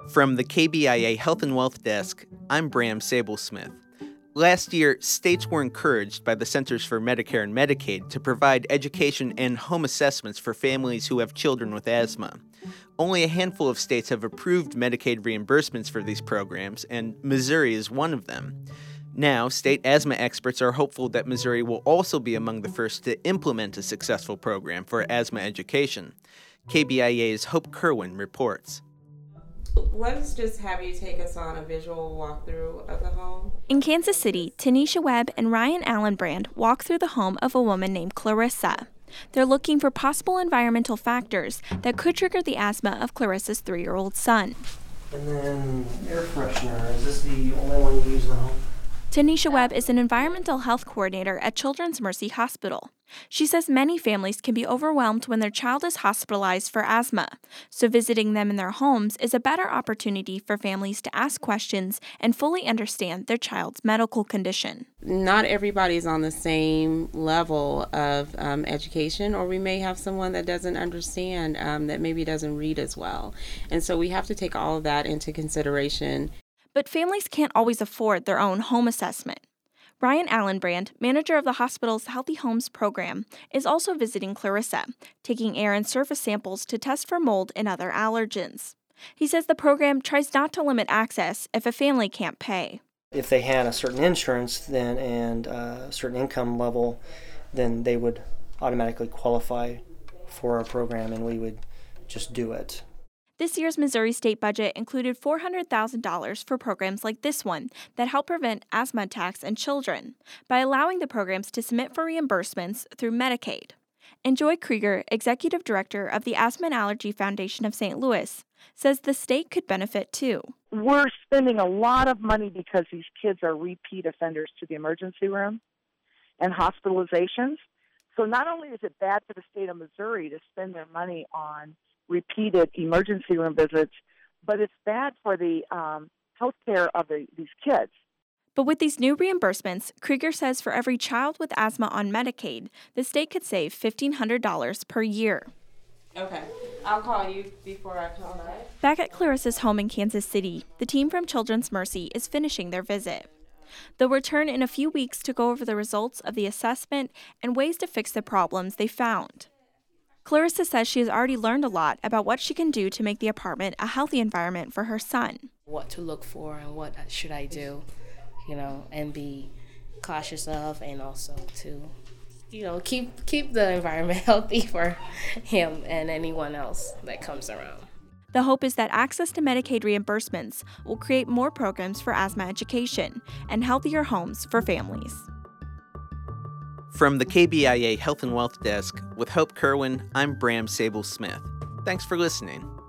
From the KBIA Health and Wealth Desk, I'm Bram Sable-Smith. Last year, states were encouraged by the Centers for Medicare and Medicaid to provide education and home assessments for families who have children with asthma. Only a handful of states have approved Medicaid reimbursements for these programs, and Missouri is one of them. Now, state asthma experts are hopeful that Missouri will also be among the first to implement a successful program for asthma education. KBIA's Hope Kerwin reports. Let's just have you take us on a visual walkthrough of the home. In Kansas City, Tanisha Webb and Ryan Allenbrand walk through the home of a woman named Clarissa. They're looking for possible environmental factors that could trigger the asthma of Clarissa's 3-year-old son. And then air freshener, is this the only one you use in the home? Tanisha Webb is an environmental health coordinator at Children's Mercy Hospital. She says many families can be overwhelmed when their child is hospitalized for asthma, so visiting them in their homes is a better opportunity for families to ask questions and fully understand their child's medical condition. Not everybody's on the same level of education, or we may have someone that doesn't understand, that maybe doesn't read as well. And so we have to take all of that into consideration. But families can't always afford their own home assessment. Ryan Allenbrand, manager of the hospital's Healthy Homes program, is also visiting Clarissa, taking air and surface samples to test for mold and other allergens. He says the program tries not to limit access if a family can't pay. If they had a certain insurance then and a certain income level, then they would automatically qualify for our program and we would just do it. This year's Missouri state budget included $400,000 for programs like this one that help prevent asthma attacks in children by allowing the programs to submit for reimbursements through Medicaid. And Joy Krieger, executive director of the Asthma and Allergy Foundation of St. Louis, says the state could benefit too. We're spending a lot of money because these kids are repeat offenders to the emergency room and hospitalizations. So not only is it bad for the state of Missouri to spend their money on repeated emergency room visits, but it's bad for the health care of these kids. But with these new reimbursements, Krieger says for every child with asthma on Medicaid, the state could save $1,500 per year. Okay, I'll call you before I call that. Back at Clarissa's home in Kansas City, the team from Children's Mercy is finishing their visit. They'll return in a few weeks to go over the results of the assessment and ways to fix the problems they found. Clarissa says she has already learned a lot about what she can do to make the apartment a healthy environment for her son. What to look for and what should I do, and be cautious of, and also to, keep the environment healthy for him and anyone else that comes around. The hope is that access to Medicaid reimbursements will create more programs for asthma education and healthier homes for families. From the KBIA Health and Wealth Desk, with Hope Kerwin, I'm Bram Sable-Smith. Thanks for listening.